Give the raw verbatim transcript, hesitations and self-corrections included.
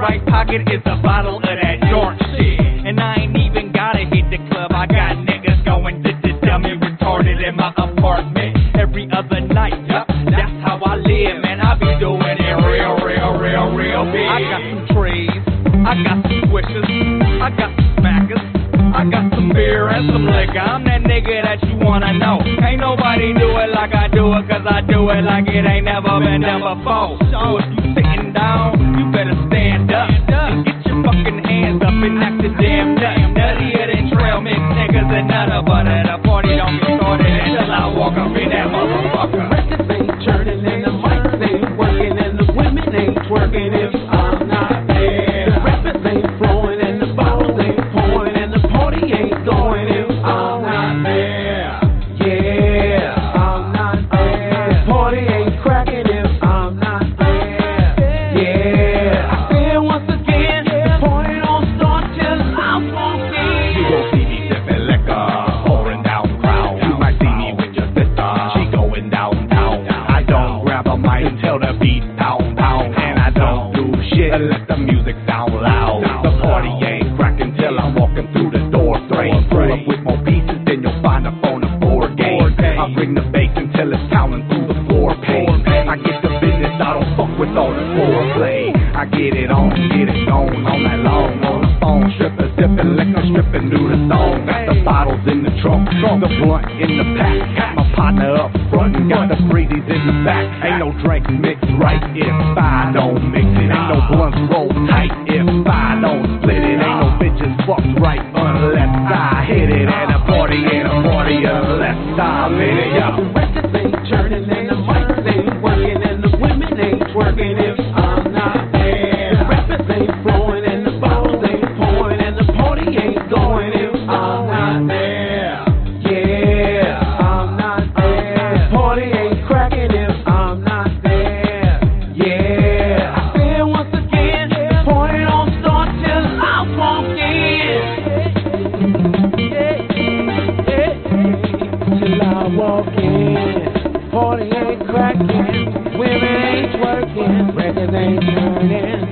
right pocket is a bottle of that joint shit. And I ain't even gotta hit the club. I got niggas going to the dummy retarded in my apartment every other night. Yup, that's how I live, man. I be doing it real, real, real, real big. I got some trees, I got some switches, I got some smackers, I got some beer and some liquor. I'm that nigga that you wanna know. Ain't nobody do it like I do it, cause I do it like it ain't never been done before. So if you sitting down, you better stand up and get your fucking hands up and act the damn nut. Nuttier than trail mix niggas and nutter, but at a party don't get started until I walk up in that motherfucker. Records ain't turning and the mics ain't working and the women ain't twerking if I'm not there. The rappers ain't flowing and the bottles ain't pouring and the party ain't going if I'm not there. Yeah, I'm not there. The party ain't cracking if I'm not there. Yeah, I say it once again, the party don't start till I'm walking. You gon' see me sipping liquor, pouring down crowd. You might see me with your sister, she going downtown. I don't grab a mic until the beat pound pound, and I don't do shit unless the music sound loud. The party ain't cracking till I'm walking through the door frame. Pull up with more pieces than you'll find up on a board game. I bring the bass until it's counting through the floor pane. I get the business, I don't fuck with all the foreplay. I get it on, get it going all night long. On the phone, stripping, sipping, liquor, stripping, do the song. Got the bottles in the trunk, the blunt in the pack. Got my partner up front, and got the breezies in the back. Ain't no drink mixed right if I don't mix it. Ain't no blunts roll tight if I don't split it. Ain't no bitches fucked right unless I hit it. And a party ain't a party unless I lit it. Yeah. The records ain't turning and the mics ain't working and the women ain't twerking if I'm not there. The rappers ain't flowing and the bottles ain't pouring and the party ain't going if I'm not there. Yeah, I'm not there. The party ain't cracking if I'm not there. Yeah, I say it once again, the party don't start till I walk in. Till I walk in, party ain't cracking, women ain't twerking, records ain't turning.